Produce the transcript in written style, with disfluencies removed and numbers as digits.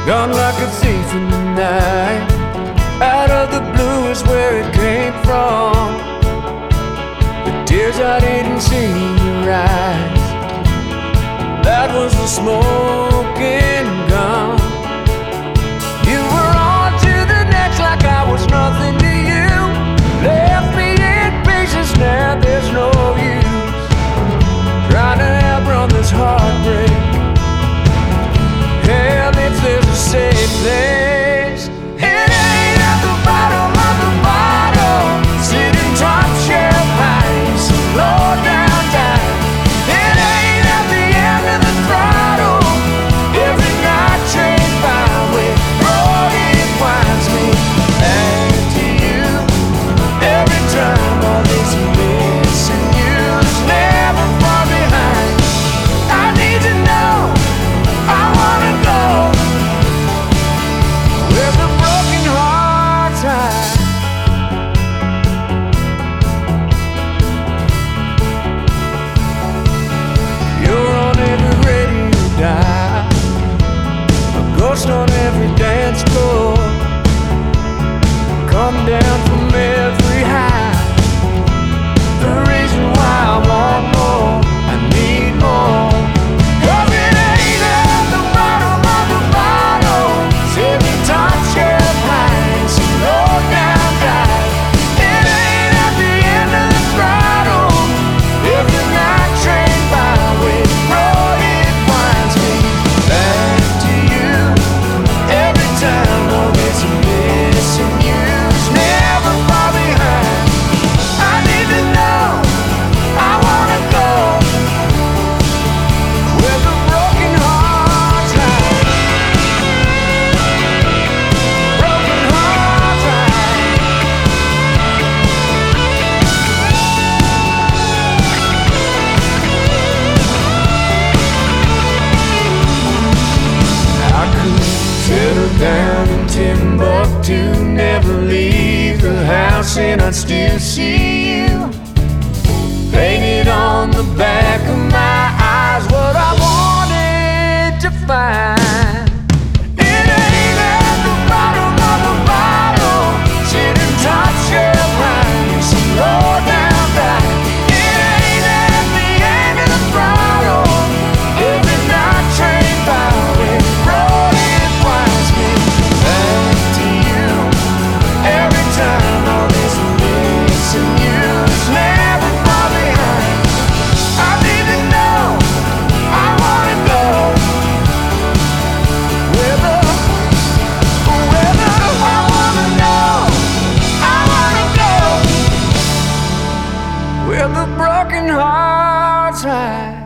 Gone like a thief in the night. Out of the blue is where it came from. The tears I didn't see in your eyes, that was the smoking gun. You were on to the next like I was nothing to you. Left me in pieces, now there's no use trying to outrun this heartbreak. Hell, if there's a safe place, it ain't at the bottom of the bottle, sitting top shelf high, slow down time. It ain't at the end of the throttle, every night train by with road it winds me back to you. Every time all this missing you's never far behind. I need to know, I wanna go where the broken hearts hide. You're on every radio dial, a ghost on every dance floor. Come down from every high, the reason why I want more, I need more. 'Cause it ain't at the bottom of the bottle, sitting top shelf high, slow down dive. It ain't at the end of the throttle, every night train by with road it winds me back to you. Every time all this missing you's never far behind. I need to know, I wanna go where the broken hearts hide. Broken hearts hide. I could settle down in Timbuktu, never leave the house, and I'd still see you painted on the back of my eyes, what I wanted to find. It ain't at the bottom of the bottle, sitting top shelf high, slow down back. It ain't at the end of the throttle, every night train by with road it winds me back to you. Every time all this missing you's never far behind. I need to know, I wanna go where the I wanna know, I wanna go where the broken hearts hide.